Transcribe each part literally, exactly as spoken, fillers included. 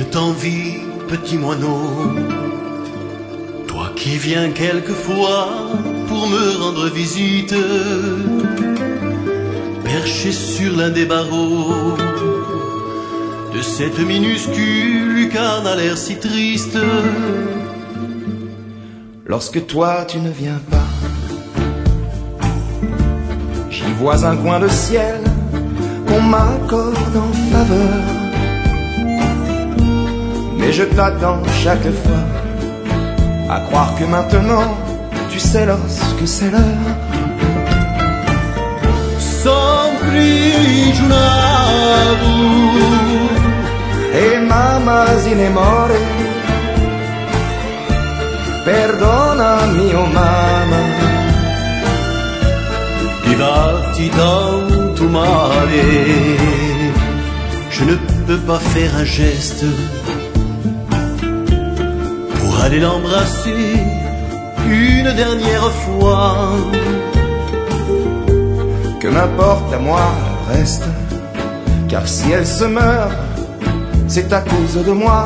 t'envie, petit moineau. Toi qui viens quelquefois pour me rendre visite, perché sur l'un des barreaux de cette minuscule lucarne à l'air si triste. Lorsque toi tu ne viens pas, j'y vois un coin de ciel qu'on m'accorde en faveur. Mais je t'attends chaque fois, à croire que maintenant tu sais lorsque c'est l'heure. Sempre giurato e mamma s'inamora. Perdonami, oh mamma, ti fatti tanto male. Je ne peux pas faire un geste pour aller l'embrasser une dernière fois. que m'importe à moi reste, car si elle se meurt, c'est à cause de moi.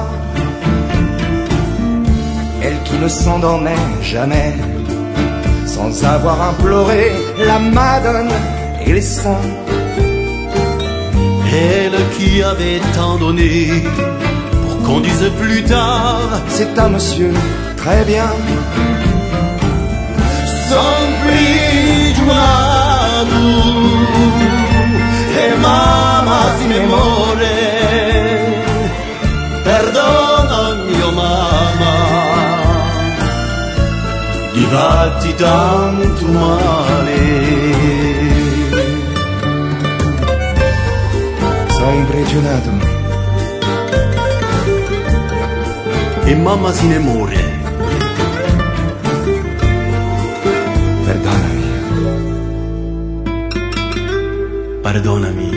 Elle qui ne s'endormait jamais, sans avoir imploré la Madone et les saints. Elle qui avait tant donné pour qu'on dise plus tard, c'est un monsieur très bien. Sempre giurato e mamma si ne muore. Perdonami, oh mamma, di fatti tanto male. Sono imprigionato E mamma se ne muore. Perdonami. Perdonami.